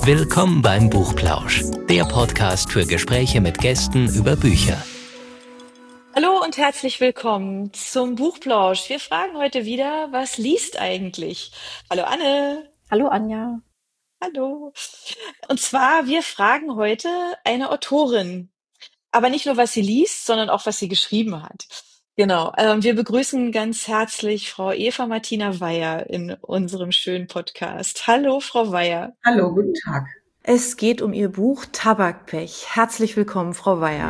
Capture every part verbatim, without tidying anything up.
Willkommen beim Buchplausch, der Podcast für Gespräche mit Gästen über Bücher. Hallo und herzlich willkommen zum Buchplausch. Wir fragen heute wieder, was liest eigentlich? Hallo Anne. Hallo Anja. Hallo. Und zwar, wir fragen heute eine Autorin. Aber nicht nur, was sie liest, sondern auch, was sie geschrieben hat. Genau. Ähm, wir begrüßen ganz herzlich Frau Eva Martina Weyer in unserem schönen Podcast. Hallo, Frau Weyer. Hallo, guten Tag. Es geht um Ihr Buch Tabakpech. Herzlich willkommen, Frau Weyer.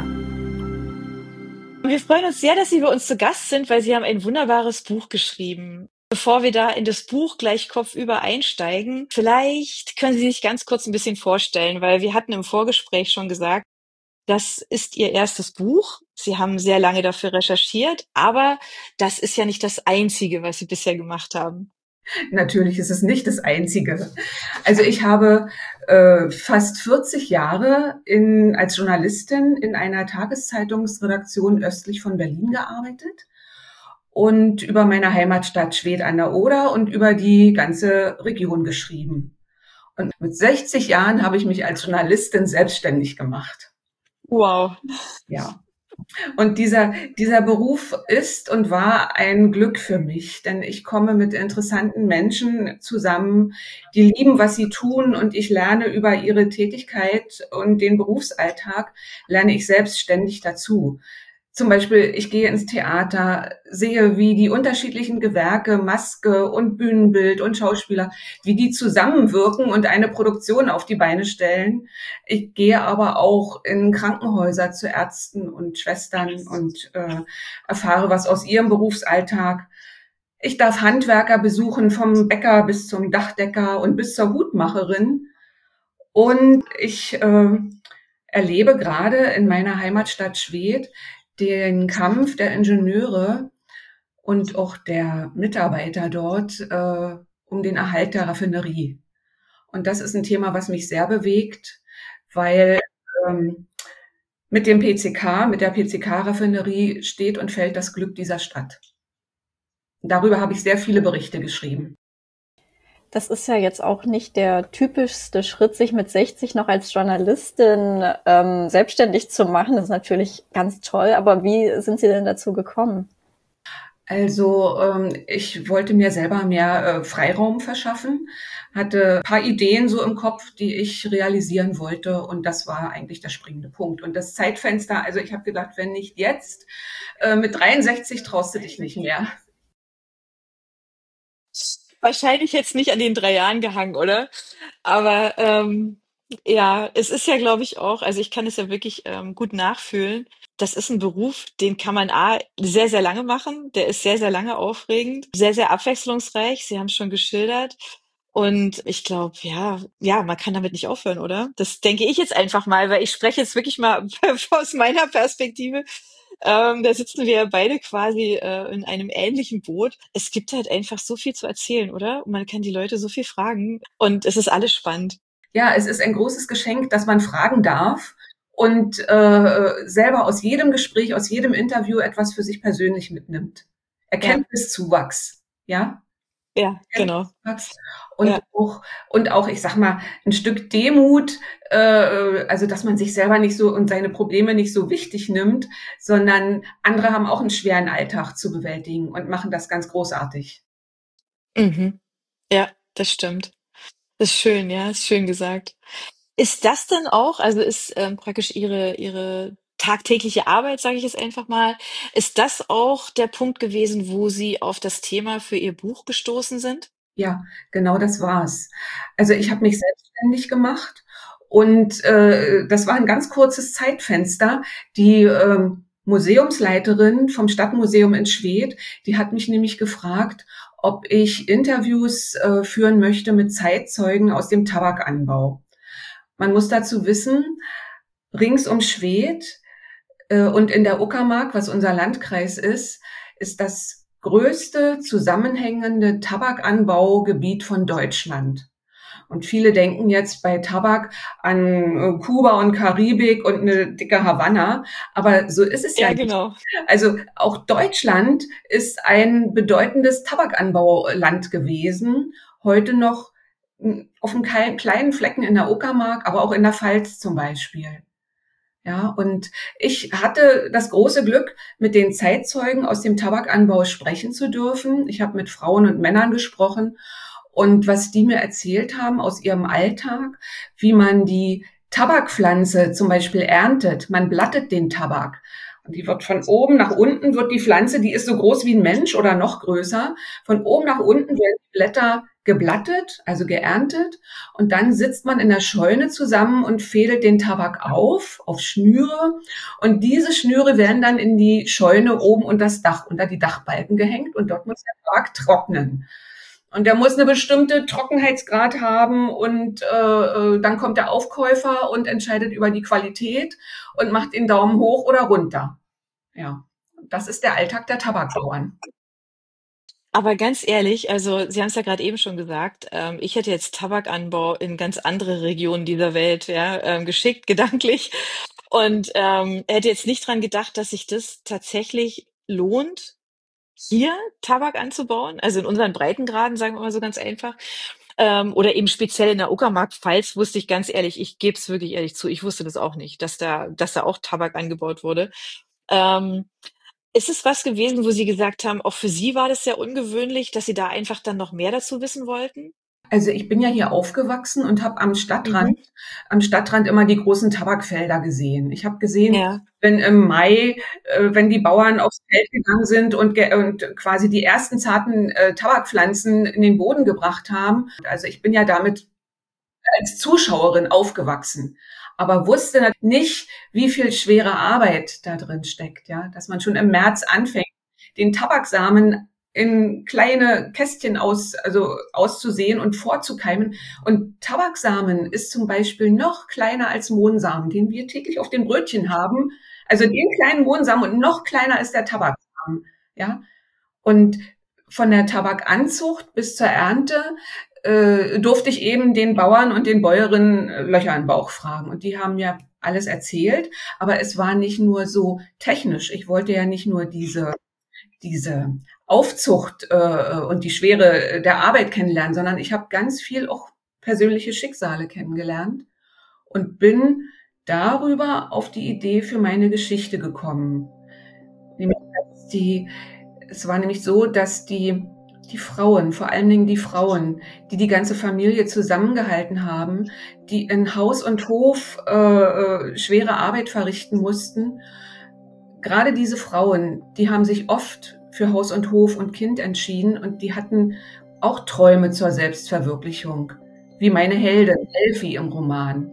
Wir freuen uns sehr, dass Sie bei uns zu Gast sind, weil Sie haben ein wunderbares Buch geschrieben. Bevor wir da in das Buch gleich kopfüber einsteigen, vielleicht können Sie sich ganz kurz ein bisschen vorstellen, weil wir hatten im Vorgespräch schon gesagt, das ist Ihr erstes Buch. Sie haben sehr lange dafür recherchiert, aber das ist ja nicht das Einzige, was Sie bisher gemacht haben. Natürlich ist es nicht das Einzige. Also ich habe äh, fast vierzig Jahre in, als Journalistin in einer Tageszeitungsredaktion östlich von Berlin gearbeitet und über meine Heimatstadt Schwedt an der Oder und über die ganze Region geschrieben. Und mit sechzig Jahren habe ich mich als Journalistin selbstständig gemacht. Wow. Ja. Und dieser, dieser Beruf ist und war ein Glück für mich, denn ich komme mit interessanten Menschen zusammen, die lieben, was sie tun, und ich lerne über ihre Tätigkeit und den Berufsalltag, lerne ich selbst ständig dazu. Zum Beispiel, ich gehe ins Theater, sehe, wie die unterschiedlichen Gewerke, Maske und Bühnenbild und Schauspieler, wie die zusammenwirken und eine Produktion auf die Beine stellen. Ich gehe aber auch in Krankenhäuser zu Ärzten und Schwestern und äh, erfahre was aus ihrem Berufsalltag. Ich darf Handwerker besuchen, vom Bäcker bis zum Dachdecker und bis zur Hutmacherin. Und ich äh, erlebe gerade in meiner Heimatstadt Schwedt den Kampf der Ingenieure und auch der Mitarbeiter dort äh, um den Erhalt der Raffinerie. Und das ist ein Thema, was mich sehr bewegt, weil ähm, mit dem P C K, mit der P C K-Raffinerie steht und fällt das Glück dieser Stadt. Darüber habe ich sehr viele Berichte geschrieben. Das ist ja jetzt auch nicht der typischste Schritt, sich mit sechzig noch als Journalistin ähm, selbstständig zu machen. Das ist natürlich ganz toll, aber wie sind Sie denn dazu gekommen? Also ähm, ich wollte mir selber mehr äh, Freiraum verschaffen, hatte ein paar Ideen so im Kopf, die ich realisieren wollte, und das war eigentlich der springende Punkt. Und das Zeitfenster, also ich habe gedacht, wenn nicht jetzt, äh, mit dreiundsechzig traust du dich nicht mehr. Wahrscheinlich jetzt nicht an den drei Jahren gehangen, oder? Aber ähm, ja, es ist ja, glaube ich, auch, also ich kann es ja wirklich ähm, gut nachfühlen. Das ist ein Beruf, den kann man A, sehr, sehr lange machen. Der ist sehr, sehr lange aufregend, sehr, sehr abwechslungsreich. Sie haben es schon geschildert. Und ich glaube, ja, ja, man kann damit nicht aufhören, oder? Das denke ich jetzt einfach mal, weil ich spreche jetzt wirklich mal aus meiner Perspektive. Ähm, da sitzen wir ja beide quasi äh, in einem ähnlichen Boot. Es gibt halt einfach so viel zu erzählen, oder? Und man kann die Leute so viel fragen und es ist alles spannend. Ja, es ist ein großes Geschenk, dass man fragen darf und äh, selber aus jedem Gespräch, aus jedem Interview etwas für sich persönlich mitnimmt. Erkenntniszuwachs, ja? Ja, genau. Und Ja. auch, und auch, ich sag mal, ein Stück Demut, äh, also dass man sich selber nicht so und seine Probleme nicht so wichtig nimmt, sondern andere haben auch einen schweren Alltag zu bewältigen und machen das ganz großartig. Mhm. Ja, das stimmt. Das ist schön, ja, ist schön gesagt. Ist das denn auch, also ist ähm, praktisch Ihre Ihre tagtägliche Arbeit, sage ich jetzt einfach mal, ist das auch der Punkt gewesen, wo Sie auf das Thema für Ihr Buch gestoßen sind? Ja, genau das war's. Also ich habe mich selbstständig gemacht und äh, das war ein ganz kurzes Zeitfenster. Die ähm, Museumsleiterin vom Stadtmuseum in Schwedt, die hat mich nämlich gefragt, ob ich Interviews äh, führen möchte mit Zeitzeugen aus dem Tabakanbau. Man muss dazu wissen, rings um Schwedt äh, und in der Uckermark, was unser Landkreis ist, ist das größte zusammenhängende Tabakanbaugebiet von Deutschland. Und viele denken jetzt bei Tabak an Kuba und Karibik und eine dicke Havanna, aber so ist es ja, Ja, nicht. genau. Also auch Deutschland ist ein bedeutendes Tabakanbauland gewesen, heute noch auf einem kleinen Flecken in der Uckermark, aber auch in der Pfalz zum Beispiel. Ja, und ich hatte das große Glück, mit den Zeitzeugen aus dem Tabakanbau sprechen zu dürfen. Ich habe mit Frauen und Männern gesprochen und was die mir erzählt haben aus ihrem Alltag, wie man die Tabakpflanze zum Beispiel erntet. Man blattet den Tabak. Und die wird von oben nach unten, wird die Pflanze, die ist so groß wie ein Mensch oder noch größer, von oben nach unten werden die Blätter geblattet, also geerntet. Und dann sitzt man in der Scheune zusammen und fädelt den Tabak auf, auf Schnüre. Und diese Schnüre werden dann in die Scheune oben unter das Dach, unter die Dachbalken gehängt. Und dort muss der Tabak trocknen. Und der muss eine bestimmte Trockenheitsgrad haben und äh, dann kommt der Aufkäufer und entscheidet über die Qualität und macht den Daumen hoch oder runter. Ja, das ist der Alltag der Tabakbauern. Aber ganz ehrlich, also Sie haben es ja gerade eben schon gesagt, ähm, ich hätte jetzt Tabakanbau in ganz andere Regionen dieser Welt, ja, ähm, geschickt, gedanklich. Und ähm, hätte jetzt nicht dran gedacht, dass sich das tatsächlich lohnt, hier Tabak anzubauen, also in unseren Breitengraden, sagen wir mal so ganz einfach. Ähm, oder eben speziell in der Uckermark-Pfalz wusste ich ganz ehrlich, ich gebe es wirklich ehrlich zu, ich wusste das auch nicht, dass da, dass da auch Tabak angebaut wurde. Ähm, ist es was gewesen, wo Sie gesagt haben, auch für Sie war das sehr ungewöhnlich, dass Sie da einfach dann noch mehr dazu wissen wollten? Also ich bin ja hier aufgewachsen und habe am Stadtrand, Mhm. am Stadtrand immer die großen Tabakfelder gesehen. Ich habe gesehen, Ja. wenn im Mai, äh, wenn die Bauern aufs Feld gegangen sind und, ge und quasi die ersten zarten äh, Tabakpflanzen in den Boden gebracht haben. Also ich bin ja damit als Zuschauerin aufgewachsen, aber wusste nicht, wie viel schwere Arbeit da drin steckt, ja, dass man schon im März anfängt, den Tabaksamen in kleine Kästchen aus, also auszusehen und vorzukeimen. Und Tabaksamen ist zum Beispiel noch kleiner als Mohnsamen, den wir täglich auf den Brötchen haben. Also den kleinen Mohnsamen und noch kleiner ist der Tabaksamen, ja. Und von der Tabakanzucht bis zur Ernte äh, durfte ich eben den Bauern und den Bäuerinnen Löcher im Bauch fragen. Und die haben ja alles erzählt, aber es war nicht nur so technisch. Ich wollte ja nicht nur diese diese Aufzucht äh, und die Schwere der Arbeit kennenlernen, sondern ich habe ganz viel auch persönliche Schicksale kennengelernt und bin darüber auf die Idee für meine Geschichte gekommen. Nämlich, dass die, es war nämlich so, dass die, die Frauen, vor allen Dingen die Frauen, die die ganze Familie zusammengehalten haben, die in Haus und Hof äh, schwere Arbeit verrichten mussten, gerade diese Frauen, die haben sich oft für Haus und Hof und Kind entschieden und die hatten auch Träume zur Selbstverwirklichung, wie meine Heldin Elfi im Roman.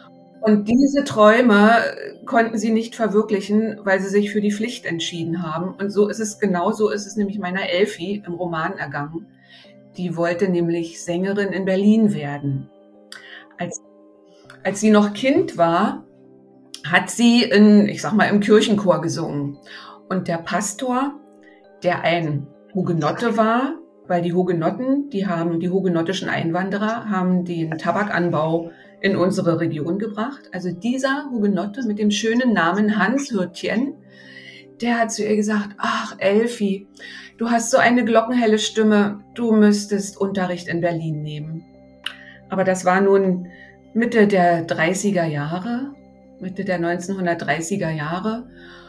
Und diese Träume konnten sie nicht verwirklichen, weil sie sich für die Pflicht entschieden haben. Und so ist es, genau so ist es nämlich meiner Elfi im Roman ergangen. Die wollte nämlich Sängerin in Berlin werden. Als, als sie noch Kind war, hat sie in, ich sag mal, im Kirchenchor gesungen. Und der Pastor, der ein Hugenotte war, weil die Hugenotten, die haben, die hugenottischen Einwanderer, haben den Tabakanbau in unsere Region gebracht. Also dieser Hugenotte mit dem schönen Namen Hans Hürtjen, der hat zu ihr gesagt, ach Elfi, du hast so eine glockenhelle Stimme, du müsstest Unterricht in Berlin nehmen. Aber das war nun Mitte der dreißiger Jahre, Mitte der neunzehnhundertdreißiger Jahre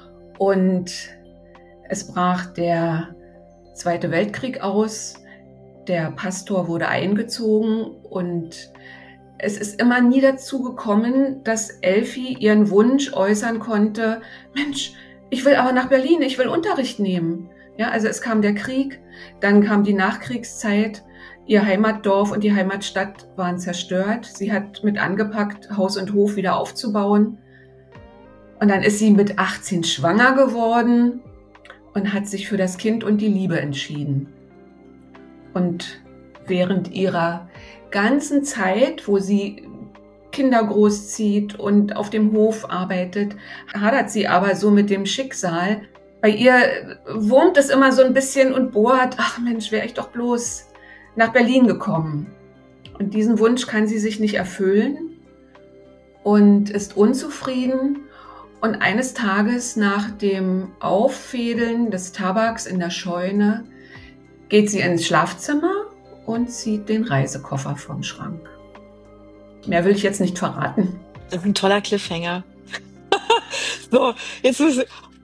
und es brach der Zweite Weltkrieg aus, der Pastor wurde eingezogen und es ist immer nie dazu gekommen, dass Elfi ihren Wunsch äußern konnte, Mensch, ich will aber nach Berlin, ich will Unterricht nehmen. Ja, also es kam der Krieg, dann kam die Nachkriegszeit, ihr Heimatdorf und die Heimatstadt waren zerstört. Sie hat mit angepackt, Haus und Hof wieder aufzubauen. Und dann ist sie mit achtzehn schwanger geworden und hat sich für das Kind und die Liebe entschieden. Und während ihrer ganzen Zeit, wo sie Kinder großzieht und auf dem Hof arbeitet, hadert sie aber so mit dem Schicksal. Bei ihr wurmt es immer so ein bisschen und bohrt, ach Mensch, wäre ich doch bloß nach Berlin gekommen. Und diesen Wunsch kann sie sich nicht erfüllen und ist unzufrieden. Und eines Tages nach dem Auffädeln des Tabaks in der Scheune geht sie ins Schlafzimmer und zieht den Reisekoffer vom Schrank. Mehr will ich jetzt nicht verraten. Das ist ein toller Cliffhanger. So, jetzt muss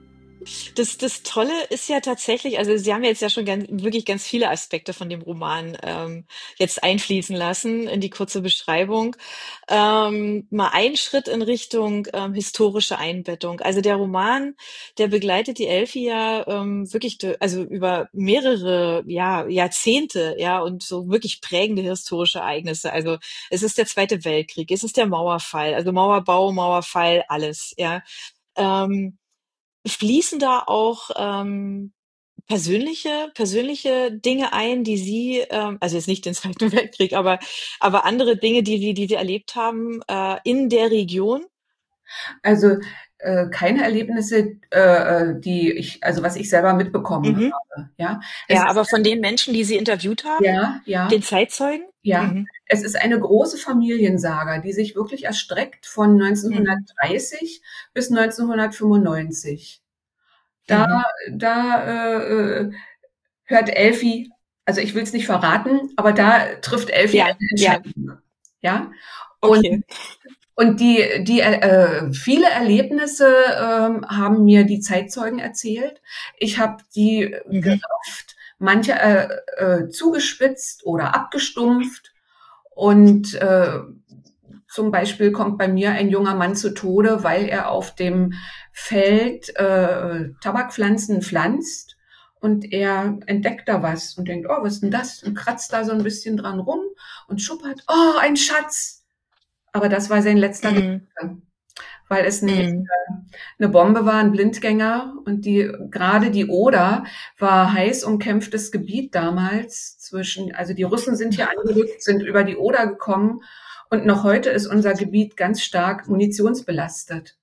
Das, das Tolle ist ja tatsächlich, also Sie haben jetzt ja schon ganz, wirklich ganz viele Aspekte von dem Roman ähm, jetzt einfließen lassen in die kurze Beschreibung. Ähm, mal ein Schritt in Richtung ähm, historische Einbettung. Also der Roman, der begleitet die Elfi ja ähm, wirklich, de- also über mehrere ja, Jahrzehnte, ja, und so wirklich prägende historische Ereignisse. Also es ist der Zweite Weltkrieg, es ist der Mauerfall, also Mauerbau, Mauerfall, alles, ja. Ähm, Fließen da auch ähm, persönliche persönliche Dinge ein, die Sie, ähm, also jetzt nicht den Zweiten Weltkrieg, aber aber andere Dinge, die Sie, die Sie erlebt haben äh, in der Region? Also äh, keine Erlebnisse, äh, äh, die ich, also was ich selber mitbekommen Mhm. habe. Ja, es Ja, ist, aber von den Menschen, die Sie interviewt haben, ja, ja, den Zeitzeugen? ja. Mhm. Es ist eine große Familiensaga, die sich wirklich erstreckt von Mhm. neunzehnhundertdreißig bis neunzehnhundertfünfundneunzig. Da, Mhm. da äh, äh, hört Elfi, also ich will es nicht verraten, aber da trifft Elfi Ja, eine ja, Entscheidung. Ja, und okay. Und die, die äh, viele Erlebnisse ähm, haben mir die Zeitzeugen erzählt. Ich habe die Mhm. gerafft, manche äh, äh, zugespitzt oder abgestumpft. Und äh, zum Beispiel kommt bei mir ein junger Mann zu Tode, weil er auf dem Feld äh, Tabakpflanzen pflanzt. Und er entdeckt da was und denkt, oh, was ist denn das? Und kratzt da so ein bisschen dran rum und schuppert, oh, ein Schatz. Aber das war sein letzter Mhm. Gedanke, weil es nämlich Mhm. eine Bombe war, ein Blindgänger. Und die, gerade die Oder war heiß umkämpftes Gebiet damals zwischen, also die Russen sind hier angerückt, sind über die Oder gekommen. Und noch heute ist unser Gebiet ganz stark munitionsbelastet.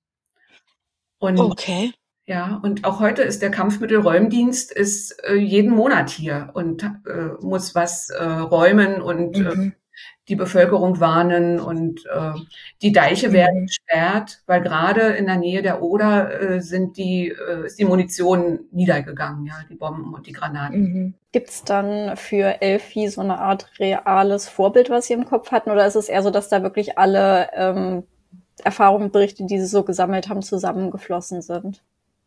Und Okay. ja, und auch heute ist der Kampfmittelräumdienst ist äh, jeden Monat hier und äh, muss was äh, räumen und äh, Mhm. die Bevölkerung warnen und äh, die Deiche werden Mhm. gesperrt, weil gerade in der Nähe der Oder äh, sind die, äh, ist die Munition niedergegangen, ja, die Bomben und die Granaten. Mhm. Gibt's dann für Elfi so eine Art reales Vorbild, was Sie im Kopf hatten? Oder ist es eher so, dass da wirklich alle ähm, Erfahrungen, Berichte, die Sie so gesammelt haben, zusammengeflossen sind?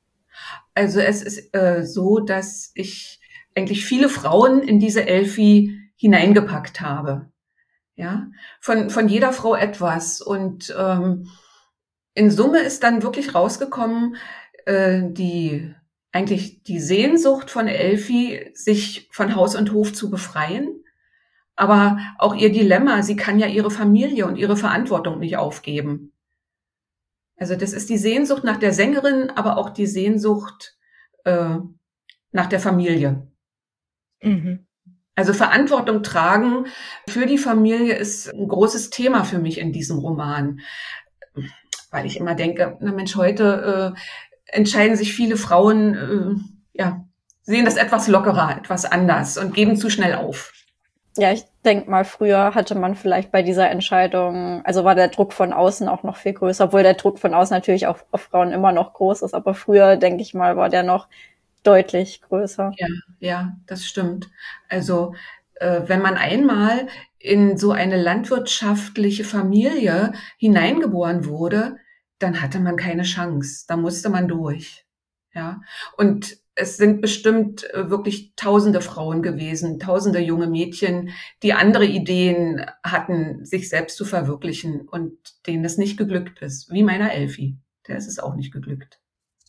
Also es ist äh, so, dass ich eigentlich viele Frauen in diese Elfi hineingepackt habe. Ja, von, von jeder Frau etwas. Und ähm, in Summe ist dann wirklich rausgekommen, äh, die eigentlich die Sehnsucht von Elfi, sich von Haus und Hof zu befreien, aber auch ihr Dilemma, sie kann ja ihre Familie und ihre Verantwortung nicht aufgeben. Also das ist die Sehnsucht nach der Sängerin, aber auch die Sehnsucht äh, nach der Familie. Mhm. Also Verantwortung tragen für die Familie ist ein großes Thema für mich in diesem Roman, weil ich immer denke, na Mensch, heute äh, entscheiden sich viele Frauen, äh, ja, sehen das etwas lockerer, etwas anders und geben zu schnell auf. Ja, ich denke mal, früher hatte man vielleicht bei dieser Entscheidung, also war der Druck von außen auch noch viel größer, obwohl der Druck von außen natürlich auch auf Frauen immer noch groß ist, aber früher, denke ich mal, war der noch deutlich größer. Ja, ja, das stimmt. Also äh, wenn man einmal in so eine landwirtschaftliche Familie hineingeboren wurde, dann hatte man keine Chance. Da musste man durch. Ja, und es sind bestimmt äh, wirklich tausende Frauen gewesen, tausende junge Mädchen, die andere Ideen hatten, sich selbst zu verwirklichen und denen es nicht geglückt ist. Wie meiner Elfi. Der ist es auch nicht geglückt.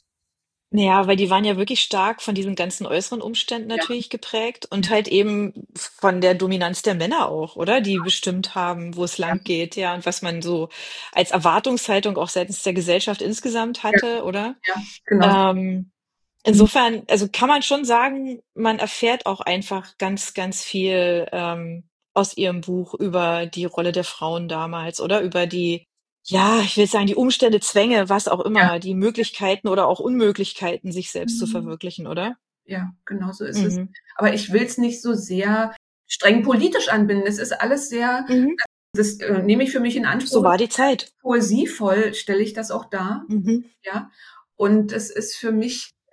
Ja, weil die waren ja wirklich stark von diesen ganzen äußeren Umständen Ja, natürlich geprägt und halt eben von der Dominanz der Männer auch, oder? Die bestimmt haben, wo es ja, lang geht, ja, und was man so als Erwartungshaltung auch seitens der Gesellschaft insgesamt ja, hatte, oder? ja, genau. Ähm, insofern, also kann man schon sagen, man erfährt auch einfach ganz, ganz viel ähm, aus Ihrem Buch über die Rolle der Frauen damals, oder? Über die, ja, ich will sagen, die Umstände, Zwänge, was auch Ja. immer, die Möglichkeiten oder auch Unmöglichkeiten, sich selbst zu verwirklichen, oder? Ja, genau so ist es. Mhm. Aber ich will es nicht so sehr streng politisch anbinden. Es ist alles sehr, Mhm. das äh, nehme ich für mich in So Anspruch, war die Zeit. poesievoll stelle ich das auch dar. Mhm. Ja, und es ist für mich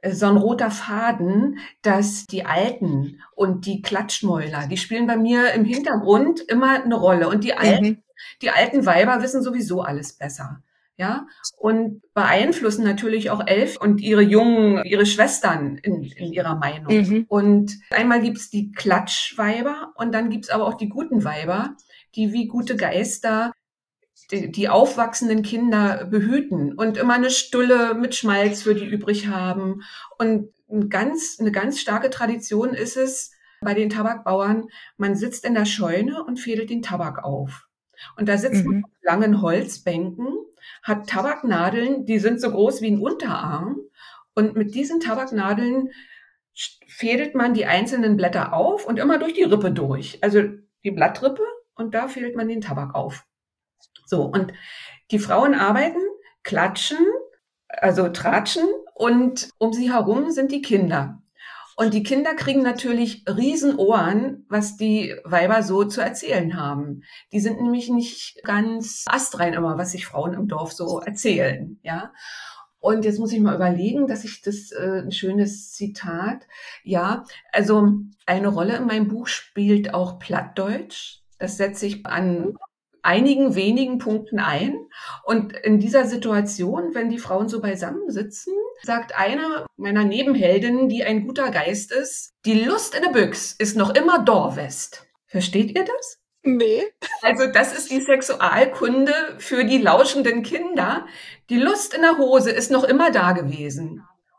so ein roter Faden, dass die Alten und die Klatschmäuler, die spielen bei mir im Hintergrund immer eine Rolle. Und die Alten, Mhm. die alten Weiber wissen sowieso alles besser. Ja, und beeinflussen natürlich auch Elf und ihre Jungen, ihre Schwestern in, in ihrer Meinung. Mhm. Und einmal gibt's die Klatschweiber und dann gibt's aber auch die guten Weiber, die wie gute Geister die, die aufwachsenden Kinder behüten und immer eine Stulle mit Schmalz für die übrig haben. Und ein ganz, eine ganz starke Tradition ist es bei den Tabakbauern, man sitzt in der Scheune und fädelt den Tabak auf. Und da sitzt man Mhm. auf langen Holzbänken, hat Tabaknadeln, die sind so groß wie ein Unterarm. Und mit diesen Tabaknadeln fädelt man die einzelnen Blätter auf und immer durch die Rippe durch. Also die Blattrippe und da fädelt man den Tabak auf. So, und die Frauen arbeiten, klatschen, also tratschen und um sie herum sind die Kinder. Und die Kinder kriegen natürlich Riesenohren, was die Weiber so zu erzählen haben. Die sind nämlich nicht ganz astrein immer, was sich Frauen im Dorf so erzählen, ja. Und jetzt muss ich mal überlegen, dass ich das, äh, ein schönes Zitat, ja, also eine Rolle in meinem Buch spielt auch Plattdeutsch. Das setze ich an einigen wenigen Punkten ein. Und in dieser Situation, wenn die Frauen so beisammensitzen, sagt eine meiner Nebenheldinnen, die ein guter Geist ist, die Lust in der Büchs ist noch immer Dorwest. Versteht ihr das? Nee. Also das ist die Sexualkunde für die lauschenden Kinder. Die Lust in der Hose ist noch immer da gewesen.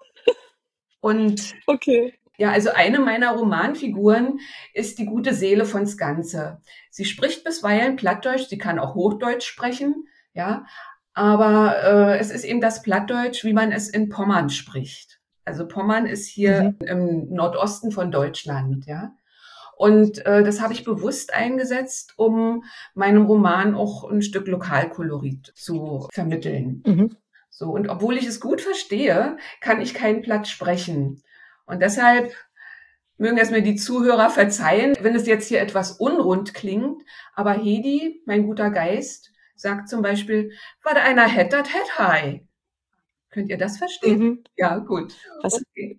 Und Okay. ja, also eine meiner Romanfiguren ist die gute Seele von Skanse. Sie spricht bisweilen Plattdeutsch, sie kann auch Hochdeutsch sprechen, ja, aber äh, es ist eben das Plattdeutsch, wie man es in Pommern spricht. Also Pommern ist hier Mhm. im Nordosten von Deutschland, ja. Und äh, das habe ich bewusst eingesetzt, um meinem Roman auch ein Stück Lokalkolorit zu vermitteln. Mhm. So, und obwohl ich es gut verstehe, kann ich kein Platt sprechen. Und deshalb mögen es mir die Zuhörer verzeihen, wenn es jetzt hier etwas unrund klingt. Aber Hedi, mein guter Geist, sagt zum Beispiel, was einer hätt, dat hätt hei. Könnt ihr das verstehen? Mhm. Ja, gut. Was, Okay.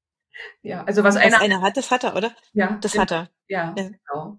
Ja, also was was einer, einer hat, das hat er, oder? ja, Das genau, hat er. ja, Ja. genau.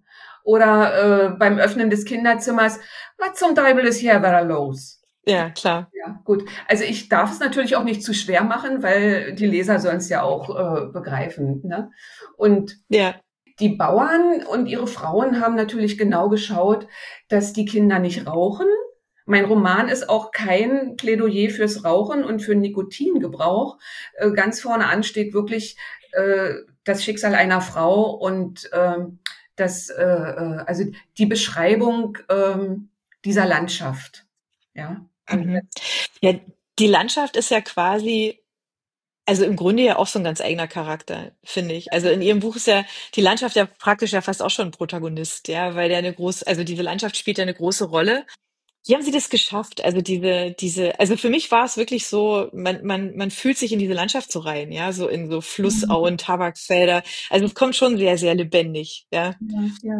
Oder äh, beim Öffnen des Kinderzimmers, was zum Teufel ist hier wieder los? Ja, klar. Ja, gut. Also ich darf es natürlich auch nicht zu schwer machen, weil die Leser sollen es ja auch äh, begreifen. Ne? Und Ja. die Bauern und ihre Frauen haben natürlich genau geschaut, dass die Kinder nicht rauchen. Mein Roman ist auch kein Plädoyer fürs Rauchen und für Nikotingebrauch. Äh, ganz vorne an steht wirklich äh, das Schicksal einer Frau und ähm, das, äh, äh, also die Beschreibung ähm, dieser Landschaft. Ja. Mhm. Ja, die Landschaft ist ja quasi, also im Grunde ja auch so ein ganz eigener Charakter, finde ich. Also in Ihrem Buch ist ja die Landschaft ja praktisch ja fast auch schon ein Protagonist, ja, weil der eine große, also diese Landschaft spielt ja eine große Rolle. Wie haben Sie das geschafft? Also diese, diese, also für mich war es wirklich so, man, man, man fühlt sich in diese Landschaft so rein, ja, so in so Flussauen, Tabakfelder. Also es kommt schon sehr, sehr lebendig, ja. Ja, ja.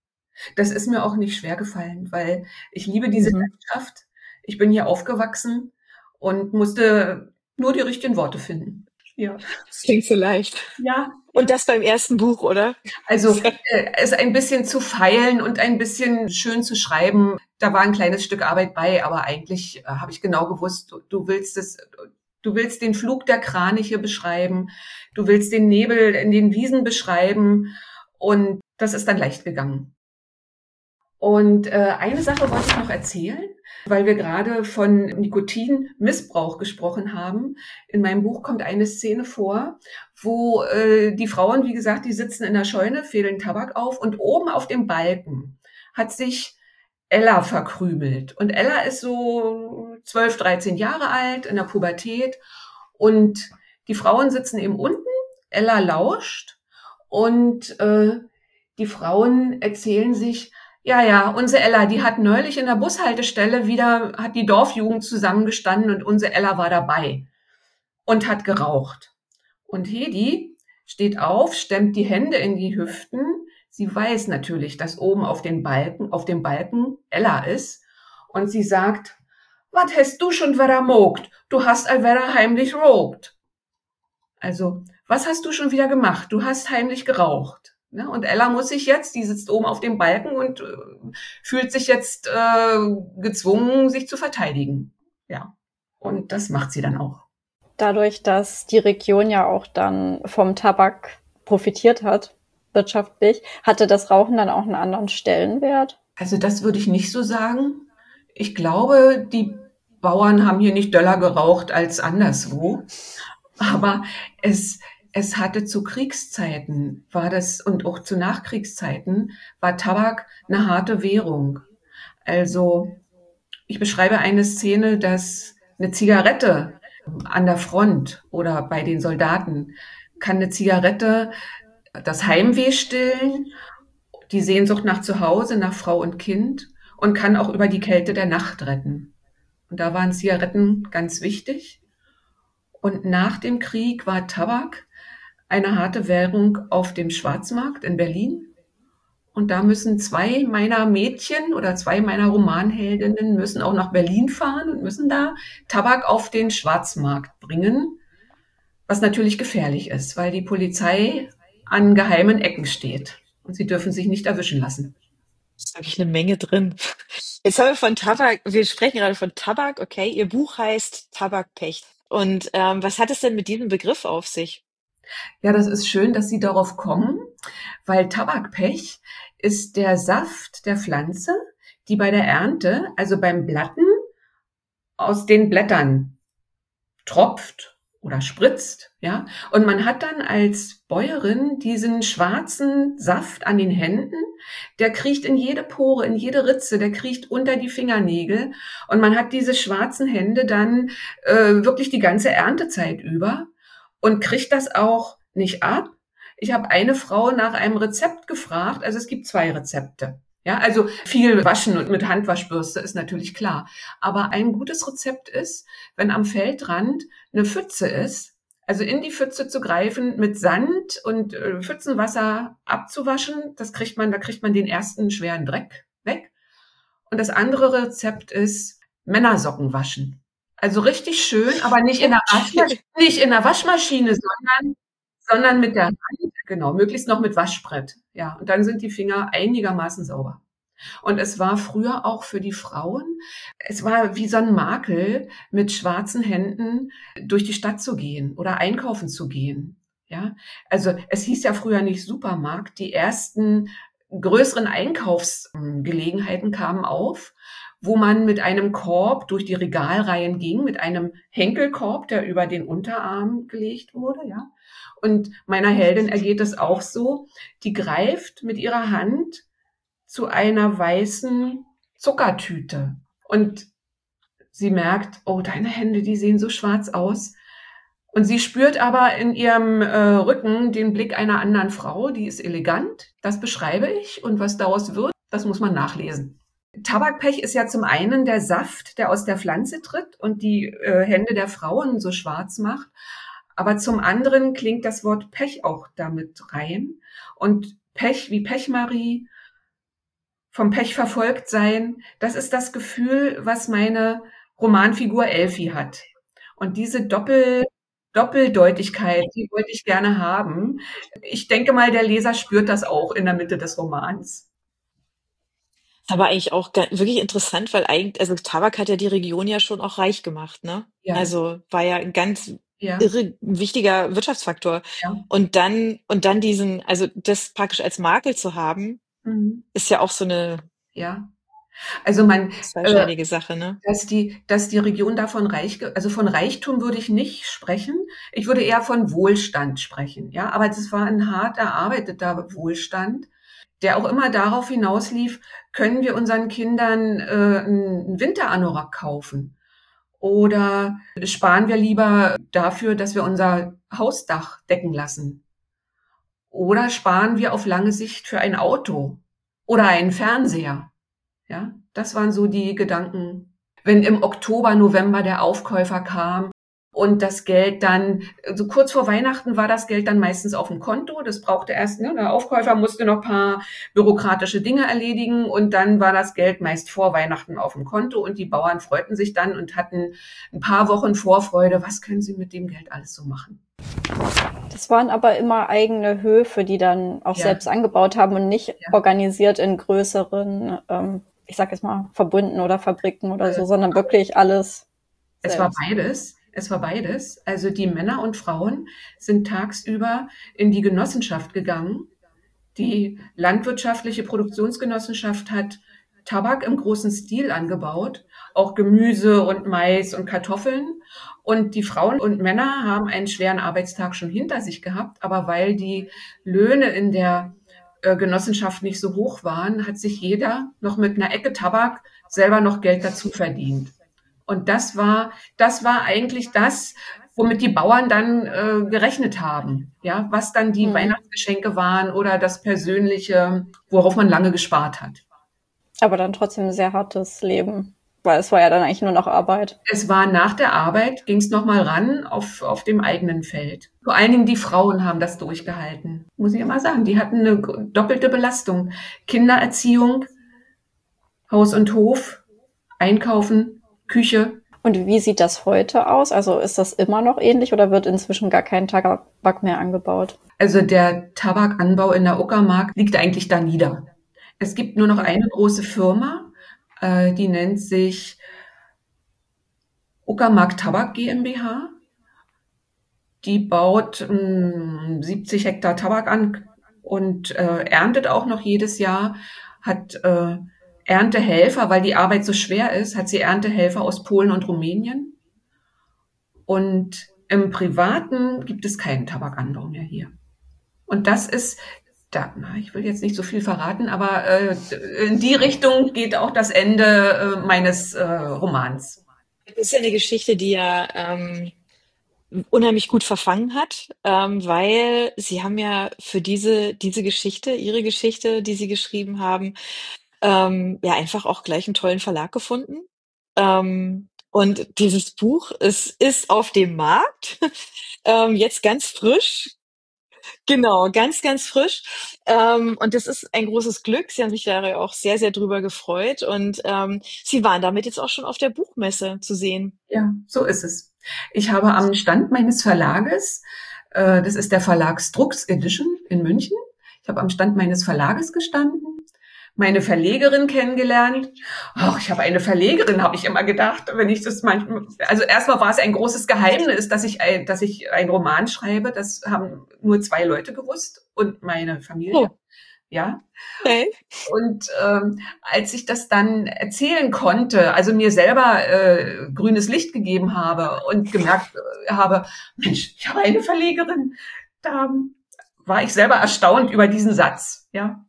Das ist mir auch nicht schwer gefallen, weil ich liebe diese Mhm. Landschaft. Ich bin hier aufgewachsen und musste nur die richtigen Worte finden. Ja, Das klingt so leicht. ja. Und das beim ersten Buch, oder? Also äh, es ein bisschen zu feilen und ein bisschen schön zu schreiben, da war ein kleines Stück Arbeit bei, aber eigentlich äh, habe ich genau gewusst, du, du willst es, du willst den Flug der Kraniche beschreiben, du willst den Nebel in den Wiesen beschreiben und das ist dann leicht gegangen. Und äh, eine Sache wollte ich noch erzählen, weil wir gerade von Nikotinmissbrauch gesprochen haben. In meinem Buch kommt eine Szene vor, wo äh, die Frauen, wie gesagt, die sitzen in der Scheune, fädeln Tabak auf und oben auf dem Balken hat sich Ella verkrümelt. Und Ella ist so zwölf, dreizehn Jahre alt, in der Pubertät. Und die Frauen sitzen eben unten, Ella lauscht und äh, die Frauen erzählen sich, ja, ja, unsere Ella, die hat neulich in der Bushaltestelle wieder, hat die Dorfjugend zusammengestanden und unsere Ella war dabei und hat geraucht. Und Hedi steht auf, stemmt die Hände in die Hüften. Sie weiß natürlich, dass oben auf den Balken, auf dem Balken Ella ist. Und sie sagt, was hast du schon wieder mogt? Du hast all wieder heimlich rogt. Also, was hast du schon wieder gemacht? Du hast heimlich geraucht. Ne? Und Ella muss sich jetzt, die sitzt oben auf dem Balken und äh, fühlt sich jetzt äh, gezwungen, sich zu verteidigen. Ja, und das macht sie dann auch. Dadurch, dass die Region ja auch dann vom Tabak profitiert hat, wirtschaftlich, hatte das Rauchen dann auch einen anderen Stellenwert? Also das würde ich nicht so sagen. Ich glaube, die Bauern haben hier nicht döller geraucht als anderswo. Aber es, es hatte zu Kriegszeiten, war das, und auch zu Nachkriegszeiten, war Tabak eine harte Währung. Also ich beschreibe eine Szene, dass eine Zigarette an der Front oder bei den Soldaten kann eine Zigarette das Heimweh stillen, die Sehnsucht nach Zuhause, nach Frau und Kind und kann auch über die Kälte der Nacht retten. Und da waren Zigaretten ganz wichtig. Und nach dem Krieg war Tabak eine harte Währung auf dem Schwarzmarkt in Berlin. Und da müssen zwei meiner Mädchen oder zwei meiner Romanheldinnen müssen auch nach Berlin fahren und müssen da Tabak auf den Schwarzmarkt bringen, was natürlich gefährlich ist, weil die Polizei an geheimen Ecken steht und sie dürfen sich nicht erwischen lassen. Da ist wirklich eine Menge drin. Jetzt haben wir von Tabak, wir sprechen gerade von Tabak, okay. Ihr Buch heißt Tabakpech. Und ähm, was hat es denn mit diesem Begriff auf sich? Ja, das ist schön, dass Sie darauf kommen, weil Tabakpech ist der Saft der Pflanze, die bei der Ernte, also beim Blatten, aus den Blättern tropft oder spritzt, ja. Und man hat dann als Bäuerin diesen schwarzen Saft an den Händen, der kriecht in jede Pore, in jede Ritze, der kriecht unter die Fingernägel und man hat diese schwarzen Hände dann äh, wirklich die ganze Erntezeit über und kriegt das auch nicht ab. Ich habe eine Frau nach einem Rezept gefragt, also es gibt zwei Rezepte. Ja, also viel waschen und mit Handwaschbürste ist natürlich klar. Aber ein gutes Rezept ist, wenn am Feldrand eine Pfütze ist, also in die Pfütze zu greifen, mit Sand und äh, Pfützenwasser abzuwaschen. Das kriegt man, da kriegt man den ersten schweren Dreck weg. Und das andere Rezept ist Männersocken waschen. Also richtig schön, aber nicht in der Waschmaschine, nicht in der Waschmaschine, sondern sondern mit der Hand, genau, möglichst noch mit Waschbrett. Ja, und dann sind die Finger einigermaßen sauber. Und es war früher auch für die Frauen, es war wie so ein Makel, mit schwarzen Händen durch die Stadt zu gehen oder einkaufen zu gehen. Ja, also es hieß ja früher nicht Supermarkt. Die ersten größeren Einkaufsgelegenheiten kamen auf, wo man mit einem Korb durch die Regalreihen ging, mit einem Henkelkorb, der über den Unterarm gelegt wurde, ja. Und meiner Heldin ergeht es auch so, die greift mit ihrer Hand zu einer weißen Zuckertüte und sie merkt, oh, deine Hände, die sehen so schwarz aus. Und sie spürt aber in ihrem äh, Rücken den Blick einer anderen Frau, die ist elegant, das beschreibe ich. Und was daraus wird, das muss man nachlesen. Tabakpech ist ja zum einen der Saft, der aus der Pflanze tritt und die äh, Hände der Frauen so schwarz macht. Aber zum anderen klingt das Wort Pech auch damit rein. Und Pech wie Pechmarie, vom Pech verfolgt sein, das ist das Gefühl, was meine Romanfigur Elfi hat. Und diese Doppel, Doppeldeutigkeit, die wollte ich gerne haben. Ich denke mal, der Leser spürt das auch in der Mitte des Romans. Aber eigentlich auch ga- wirklich interessant, weil eigentlich, also Tabak hat ja die Region ja schon auch reich gemacht, ne? Ja. Also war ja ein ganz Ja, irre wichtiger Wirtschaftsfaktor. ja. Und dann, und dann diesen, also das praktisch als Makel zu haben, Mhm. ist ja auch so eine Ja. Also man, äh, zweischneidige Sache, ne? dass die, dass die Region davon reich, ge- also von Reichtum würde ich nicht sprechen. Ich würde eher von Wohlstand sprechen, ja. Aber das war ein hart erarbeiteter Wohlstand, der auch immer darauf hinauslief, können wir unseren Kindern äh, einen Winteranorak kaufen? Oder sparen wir lieber dafür, dass wir unser Hausdach decken lassen? Oder sparen wir auf lange Sicht für ein Auto oder einen Fernseher? Ja, das waren so die Gedanken. Wenn im Oktober, November der Aufkäufer kam und das Geld dann, so kurz vor Weihnachten war das Geld dann meistens auf dem Konto. Das brauchte erst, ne, der Aufkäufer musste noch ein paar bürokratische Dinge erledigen und dann war das Geld meist vor Weihnachten auf dem Konto und die Bauern freuten sich dann und hatten ein paar Wochen Vorfreude. Was können sie mit dem Geld alles so machen? Das waren aber immer eigene Höfe, die dann auch Ja. selbst angebaut haben und nicht Ja. organisiert in größeren, ähm, ich sag jetzt mal, Verbünden oder Fabriken oder so, sondern wirklich alles Es war selbst. beides. Es war beides. Also die Männer und Frauen sind tagsüber in die Genossenschaft gegangen. Die landwirtschaftliche Produktionsgenossenschaft hat Tabak im großen Stil angebaut, auch Gemüse und Mais und Kartoffeln. Und die Frauen und Männer haben einen schweren Arbeitstag schon hinter sich gehabt. Aber weil die Löhne in der äh, Genossenschaft nicht so hoch waren, hat sich jeder noch mit einer Ecke Tabak selber noch Geld dazu verdient. Und das war, das war eigentlich das, womit die Bauern dann äh, gerechnet haben. Ja, was dann die Mhm. Weihnachtsgeschenke waren oder das Persönliche, worauf man lange gespart hat. Aber dann trotzdem ein sehr hartes Leben, weil es war ja dann eigentlich nur noch Arbeit. Es war nach der Arbeit, ging es nochmal ran auf, auf dem eigenen Feld. Vor allen Dingen die Frauen haben das durchgehalten, muss ich immer sagen. Die hatten eine doppelte Belastung. Kindererziehung, Haus und Hof, Einkaufen, Küche. Und wie sieht das heute aus? Also ist das immer noch ähnlich oder wird inzwischen gar kein Tabak mehr angebaut? Also der Tabakanbau in der Uckermark liegt eigentlich da nieder. Es gibt nur noch eine große Firma, äh, die nennt sich Uckermark Tabak GmbH. Die baut mh, siebzig Hektar Tabak an und äh, erntet auch noch jedes Jahr, hat äh, Erntehelfer, weil die Arbeit so schwer ist, hat sie Erntehelfer aus Polen und Rumänien. Und im Privaten gibt es keinen Tabakanbau mehr hier. Und das ist, da, na, ich will jetzt nicht so viel verraten, aber äh, in die Richtung geht auch das Ende äh, meines äh, Romans. Das ist ja eine Geschichte, die ja ähm, unheimlich gut verfangen hat, ähm, weil Sie haben ja für diese, diese Geschichte, Ihre Geschichte, die Sie geschrieben haben, ähm, ja einfach auch gleich einen tollen Verlag gefunden. Ähm, und dieses Buch ist, ist auf dem Markt, ähm, jetzt ganz frisch. Genau, ganz, ganz frisch. Ähm, und das ist ein großes Glück. Sie haben sich da ja auch sehr, sehr drüber gefreut. Und ähm, Sie waren damit jetzt auch schon auf der Buchmesse zu sehen. Ja, so ist es. Ich habe am Stand meines Verlages, äh, das ist der Verlag Strux Edition in München, ich habe am Stand meines Verlages gestanden, meine Verlegerin kennengelernt. Ach, ich habe eine Verlegerin, habe ich immer gedacht, wenn ich das manchmal, also erstmal war es ein großes Geheimnis, dass ich ein, dass ich einen Roman schreibe. Das haben nur zwei Leute gewusst und meine Familie. Oh. Ja. Okay. Und ähm, als ich das dann erzählen konnte, also mir selber äh, grünes Licht gegeben habe und gemerkt äh, habe, Mensch, ich habe eine Verlegerin, da war ich selber erstaunt über diesen Satz. Ja.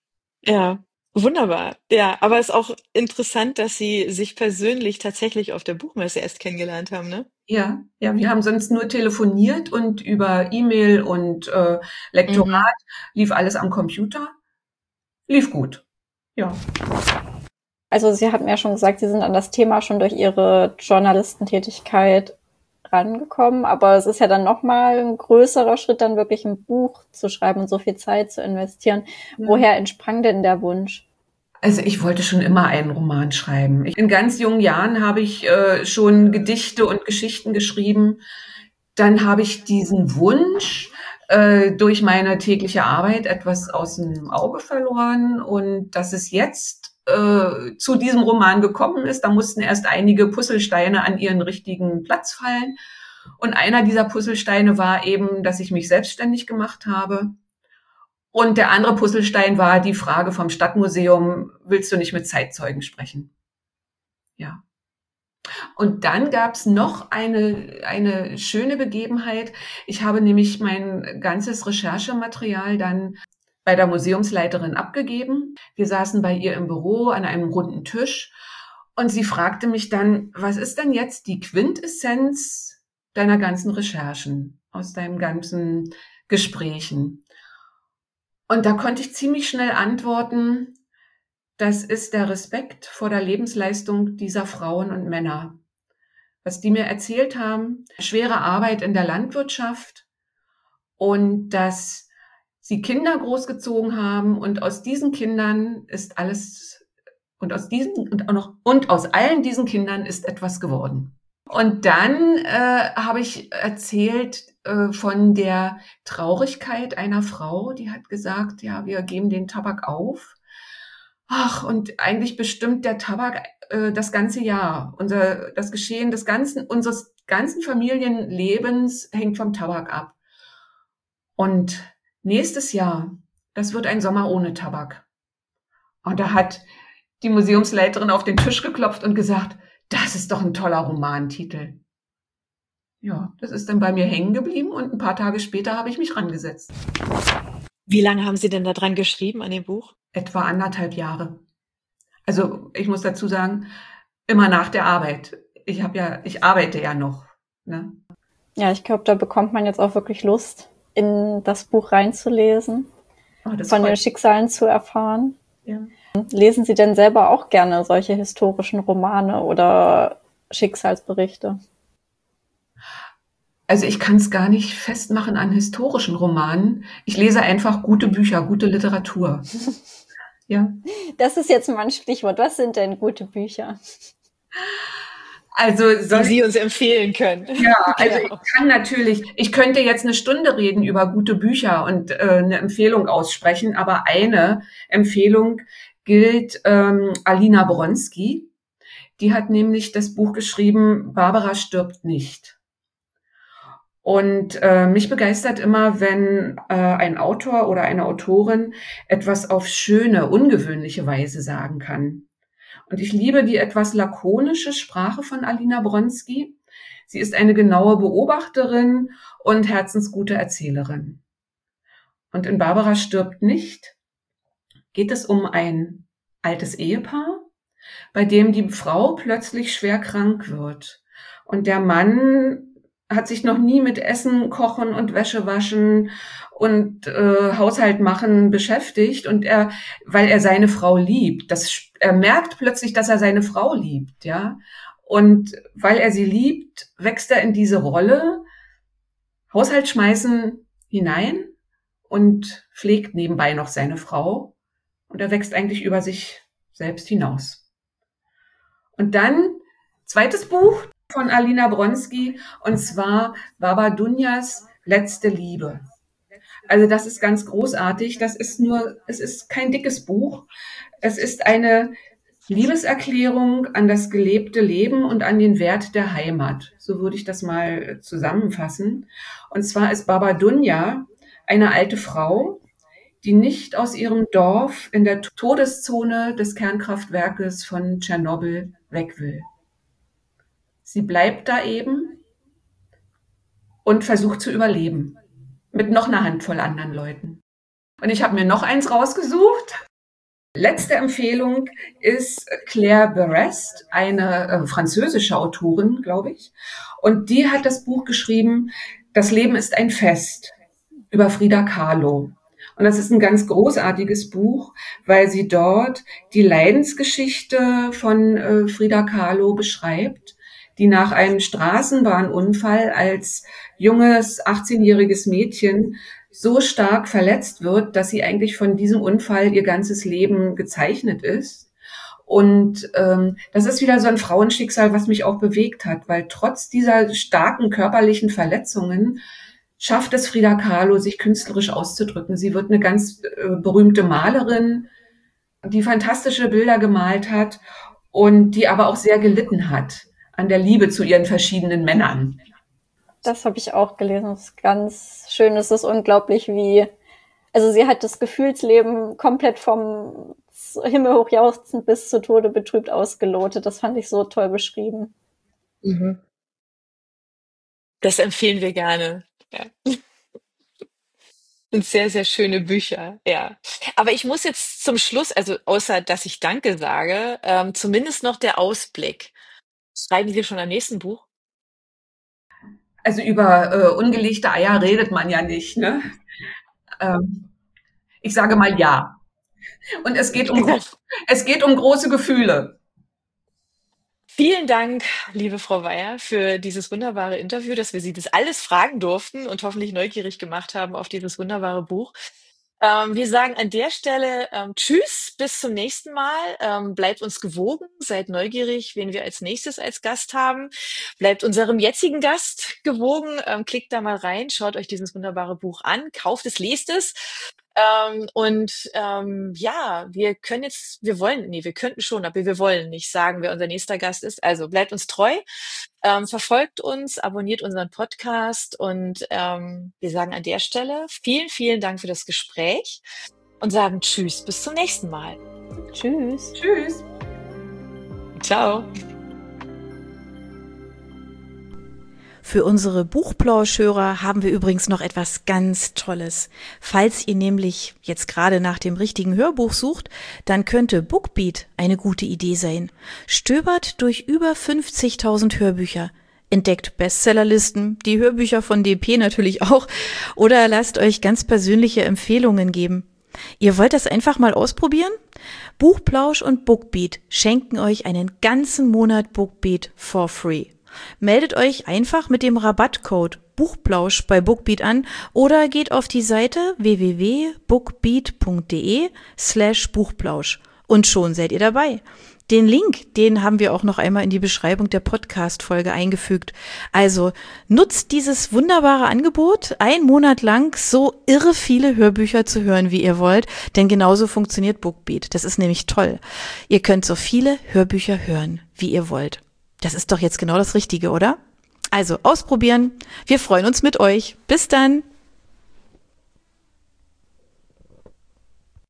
Ja, wunderbar. Ja, aber es ist auch interessant, dass Sie sich persönlich tatsächlich auf der Buchmesse erst kennengelernt haben, ne? Ja, ja, wir haben sonst nur telefoniert und über E-Mail und äh, Lektorat Mhm. lief alles am Computer. Lief gut. Ja. Also Sie hatten ja schon gesagt, Sie sind an das Thema schon durch Ihre Journalistentätigkeit rangekommen, aber es ist ja dann nochmal ein größerer Schritt, dann wirklich ein Buch zu schreiben und so viel Zeit zu investieren. Ja. Woher entsprang denn der Wunsch? Also ich wollte schon immer einen Roman schreiben. In ganz jungen Jahren habe ich äh, schon Gedichte und Geschichten geschrieben. Dann habe ich diesen Wunsch äh, durch meine tägliche Arbeit etwas aus dem Auge verloren. Und dass es jetzt äh, zu diesem Roman gekommen ist, da mussten erst einige Puzzlesteine an ihren richtigen Platz fallen. Und einer dieser Puzzlesteine war eben, dass ich mich selbstständig gemacht habe. Und der andere Puzzlestein war die Frage vom Stadtmuseum, willst du nicht mit Zeitzeugen sprechen? Ja. Und dann gab's noch eine, eine schöne Begebenheit. Ich habe nämlich mein ganzes Recherchematerial dann bei der Museumsleiterin abgegeben. Wir saßen bei ihr im Büro an einem runden Tisch und sie fragte mich dann, was ist denn jetzt die Quintessenz deiner ganzen Recherchen, aus deinen ganzen Gesprächen? Und da konnte ich ziemlich schnell antworten, das ist der Respekt vor der Lebensleistung dieser Frauen und Männer. Was die mir erzählt haben, schwere Arbeit in der Landwirtschaft und dass sie Kinder großgezogen haben und aus diesen Kindern ist alles, und aus diesen, und auch noch, und aus allen diesen Kindern ist etwas geworden. Und dann äh, habe ich erzählt, äh, von der Traurigkeit einer Frau, die hat gesagt, ja, wir geben den Tabak auf. Ach, und eigentlich bestimmt der Tabak äh, das ganze Jahr. Unser, das Geschehen des ganzen, unseres ganzen Familienlebens hängt vom Tabak ab. Und nächstes Jahr, das wird ein Sommer ohne Tabak. Und da hat die Museumsleiterin auf den Tisch geklopft und gesagt, das ist doch ein toller Romantitel. Ja, das ist dann bei mir hängen geblieben und ein paar Tage später habe ich mich rangesetzt. Wie lange haben Sie denn da dran geschrieben an dem Buch? Etwa anderthalb Jahre. Also ich muss dazu sagen, immer nach der Arbeit. Ich habe ja, ich arbeite ja noch. Ne? Ja, ich glaube, da bekommt man jetzt auch wirklich Lust, in das Buch reinzulesen, Oh, das von freut den mich. Schicksalen zu erfahren. Ja. Lesen Sie denn selber auch gerne solche historischen Romane oder Schicksalsberichte? Also ich kann es gar nicht festmachen an historischen Romanen. Ich lese einfach gute Bücher, gute Literatur. Ja. Das ist jetzt mal ein Stichwort. Was sind denn gute Bücher? Also Die soll Sie uns empfehlen können. Ja, also Genau. ich kann natürlich, ich könnte jetzt eine Stunde reden über gute Bücher und äh, eine Empfehlung aussprechen, aber eine Empfehlung gilt ähm, Alina Bronski. Die hat nämlich das Buch geschrieben, Barbara stirbt nicht. Und äh, mich begeistert immer, wenn äh, ein Autor oder eine Autorin etwas auf schöne, ungewöhnliche Weise sagen kann. Und ich liebe die etwas lakonische Sprache von Alina Bronski. Sie ist eine genaue Beobachterin und herzensgute Erzählerin. Und in Barbara stirbt nicht geht es um ein altes Ehepaar, bei dem die Frau plötzlich schwer krank wird. Und der Mann hat sich noch nie mit Essen, Kochen und Wäsche waschen und äh, Haushalt machen beschäftigt. Und er, weil er seine Frau liebt, das, er merkt plötzlich, dass er seine Frau liebt, ja. Und weil er sie liebt, wächst er in diese Rolle, Haushalt schmeißen hinein und pflegt nebenbei noch seine Frau. Und er wächst eigentlich über sich selbst hinaus. Und dann, zweites Buch von Alina Bronski, und zwar Baba Dunjas letzte Liebe. Also das ist ganz großartig. Das ist nur, es ist kein dickes Buch. Es ist eine Liebeserklärung an das gelebte Leben und an den Wert der Heimat. So würde ich das mal zusammenfassen. Und zwar ist Baba Dunja eine alte Frau, die nicht aus ihrem Dorf in der Todeszone des Kernkraftwerkes von Tschernobyl weg will. Sie bleibt da eben und versucht zu überleben. Mit noch einer Handvoll anderen Leuten. Und ich habe mir noch eins rausgesucht. Letzte Empfehlung ist Claire Berest, eine äh, französische Autorin, glaube ich. Und die hat das Buch geschrieben, Das Leben ist ein Fest, über Frida Kahlo. Und das ist ein ganz großartiges Buch, weil sie dort die Leidensgeschichte von äh, Frida Kahlo beschreibt, die nach einem Straßenbahnunfall als junges, achtzehnjähriges Mädchen so stark verletzt wird, dass sie eigentlich von diesem Unfall ihr ganzes Leben gezeichnet ist. Und ähm, das ist wieder so ein Frauenschicksal, was mich auch bewegt hat, weil trotz dieser starken körperlichen Verletzungen schafft es Frida Kahlo, sich künstlerisch auszudrücken. Sie wird eine ganz äh, berühmte Malerin, die fantastische Bilder gemalt hat und die aber auch sehr gelitten hat an der Liebe zu ihren verschiedenen Männern. Das habe ich auch gelesen. Das ist ganz schön. Es ist unglaublich, wie, also sie hat das Gefühlsleben komplett vom Himmel hoch jauchzend bis zu Tode betrübt ausgelotet. Das fand ich so toll beschrieben. Mhm. Das empfehlen wir gerne. Ja. Sind sehr, sehr schöne Bücher, ja. Aber ich muss jetzt zum Schluss, also außer dass ich Danke sage, ähm, zumindest noch der Ausblick. Schreiben Sie schon am nächsten Buch? Also über äh, ungelegte Eier redet man ja nicht, ne? Ähm, ich sage mal ja. Und es geht um, es geht um große Gefühle. Vielen Dank, liebe Frau Weyer, für dieses wunderbare Interview, dass wir Sie das alles fragen durften und hoffentlich neugierig gemacht haben auf dieses wunderbare Buch. Ähm, wir sagen an der Stelle ähm, Tschüss, bis zum nächsten Mal. Ähm, bleibt uns gewogen, seid neugierig, wen wir als nächstes als Gast haben. Bleibt unserem jetzigen Gast gewogen. Ähm, klickt da mal rein, schaut euch dieses wunderbare Buch an, kauft es, lest es. Ähm, und ähm, ja, wir können jetzt, wir wollen, nee, wir könnten schon, aber wir wollen nicht sagen, wer unser nächster Gast ist. Also bleibt uns treu, ähm, verfolgt uns, abonniert unseren Podcast und ähm, wir sagen an der Stelle vielen, vielen Dank für das Gespräch und sagen Tschüss, bis zum nächsten Mal. Tschüss. Tschüss. Ciao. Für unsere Buchplauschhörer haben wir übrigens noch etwas ganz Tolles. Falls ihr nämlich jetzt gerade nach dem richtigen Hörbuch sucht, dann könnte Bookbeat eine gute Idee sein. Stöbert durch über fünfzigtausend Hörbücher, entdeckt Bestsellerlisten, die Hörbücher von D P natürlich auch, oder lasst euch ganz persönliche Empfehlungen geben. Ihr wollt das einfach mal ausprobieren? Buchplausch und Bookbeat schenken euch einen ganzen Monat Bookbeat for free. Meldet euch einfach mit dem Rabattcode Buchplausch bei Bookbeat an oder geht auf die Seite w w w punkt bookbeat punkt d e slash Buchplausch und schon seid ihr dabei. Den Link, den haben wir auch noch einmal in die Beschreibung der Podcast-Folge eingefügt. Also nutzt dieses wunderbare Angebot, einen Monat lang so irre viele Hörbücher zu hören, wie ihr wollt, denn genauso funktioniert Bookbeat. Das ist nämlich toll. Ihr könnt so viele Hörbücher hören, wie ihr wollt. Das ist doch jetzt genau das Richtige, oder? Also ausprobieren. Wir freuen uns mit euch. Bis dann.